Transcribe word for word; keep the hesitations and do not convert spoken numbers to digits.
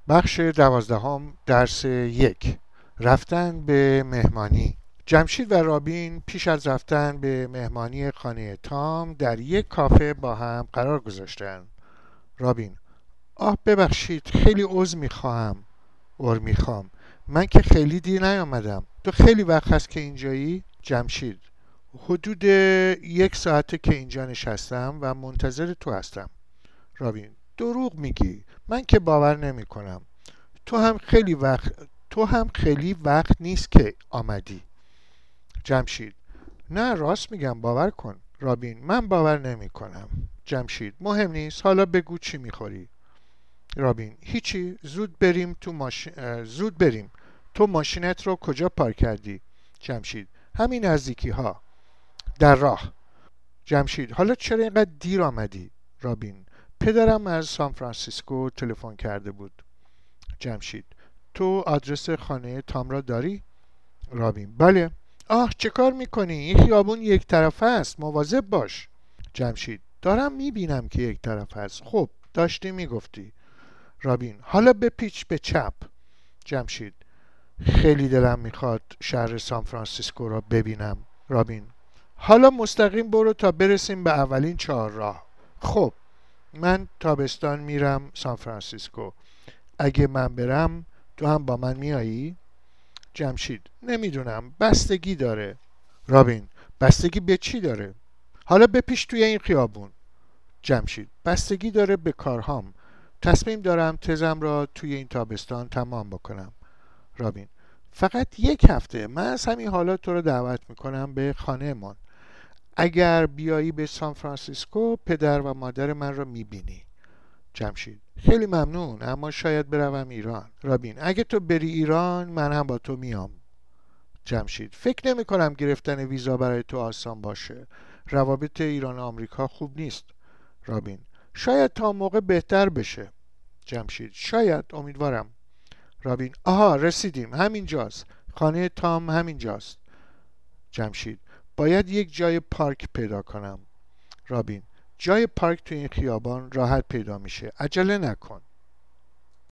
بخش دوازدهم درس یک. رفتن به مهمانی. جمشید و رابین پیش از رفتن به مهمانی خانه تام در یک کافه با هم قرار گذاشتند. رابین: آه ببخشید، خیلی عذر میخواهم. اور میخوام. من که خیلی دیر نیامدم. تو خیلی وقت هست که اینجایی؟ جمشید: حدود یک ساعته که اینجا نشستم و منتظر تو هستم. رابین: دروغ میگی، من که باور نمی کنم. تو هم خیلی وقت تو هم خیلی وقت نیست که آمدی. جمشید: نه راست میگم، باور کن. رابین: من باور نمی کنم. جمشید: مهم نیست، حالا بگو چی میخوری. رابین: هیچی، زود بریم تو ماش... اه، زود بریم. تو ماشینت رو کجا پارک کردی؟ جمشید: همین نزدیکی ها، در راه. جمشید: حالا چرا اینقدر دیر آمدی؟ رابین: پدرم از سان فرانسیسکو تلفن کرده بود. جمشید: تو آدرس خانه تام را داری؟ رابین: بله. آه چه کار میکنی؟ این خیابون یک طرفه است، مواظب باش. جمشید: دارم میبینم که یک طرف است. خب داشتی میگفتی. رابین: حالا بپیچ به چپ. جمشید: خیلی دلم میخواد شهر سان فرانسیسکو را ببینم. رابین: حالا مستقیم برو تا برسیم به اولین چهارراه. خب من تابستان میرم سان فرانسیسکو. اگه من برم تو هم با من میایی؟ جمشید: نمیدونم، بستگی داره. رابین: بستگی به چی داره؟ حالا بپیش توی این خیابون. جمشید: بستگی داره به کارهام. تصمیم دارم تزم را توی این تابستان تمام بکنم. رابین: فقط یک هفته. من از همین حالا تو رو دعوت میکنم به خانه من. اگر بیایی به سان فرانسیسکو پدر و مادر من را میبینی. جمشید: خیلی ممنون، اما شاید بروم ایران. رابین: اگه تو بری ایران من هم با تو میام. جمشید: فکر نمی کنم گرفتن ویزا برای تو آسان باشه. روابط ایران و آمریکا خوب نیست. رابین: شاید تا موقع بهتر بشه. جمشید: شاید، امیدوارم. رابین: آها رسیدیم، همینجاست. خانه تام همینجاست. جمشید: باید یک جای پارک پیدا کنم. رابین: جای پارک تو این خیابان راحت پیدا میشه، عجله نکن.